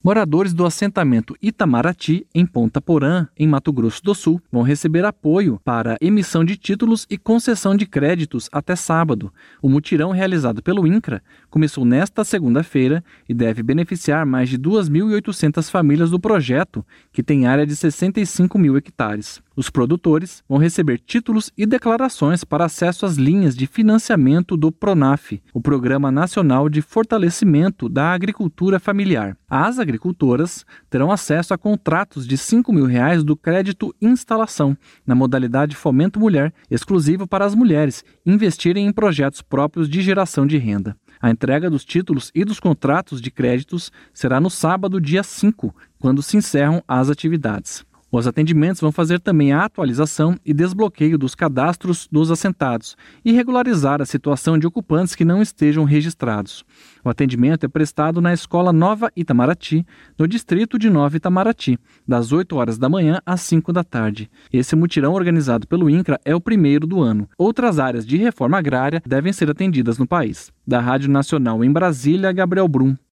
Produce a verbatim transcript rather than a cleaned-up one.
Moradores do assentamento Itamaraty, em Ponta Porã, em Mato Grosso do Sul, vão receber apoio para emissão de títulos e concessão de créditos até sábado. O mutirão realizado pelo INCRA começou nesta segunda-feira e deve beneficiar mais de duas mil e oitocentas famílias do projeto, que tem área de sessenta e cinco mil hectares. Os produtores vão receber títulos e declarações para acesso às linhas de financiamento do PRONAF, o Programa Nacional de Fortalecimento da Agricultura Familiar. As agricultoras terão acesso a contratos de cinco mil reais do crédito instalação, na modalidade Fomento Mulher, exclusivo para as mulheres investirem em projetos próprios de geração de renda. A entrega dos títulos e dos contratos de créditos será no sábado, dia cinco, quando se encerram as atividades. Os atendimentos vão fazer também a atualização e desbloqueio dos cadastros dos assentados e regularizar a situação de ocupantes que não estejam registrados. O atendimento é prestado na Escola Nova Itamaraty, no distrito de Nova Itamaraty, das oito horas da manhã às cinco da tarde. Esse mutirão organizado pelo INCRA é o primeiro do ano. Outras áreas de reforma agrária devem ser atendidas no país. Da Rádio Nacional em Brasília, Gabriel Brum.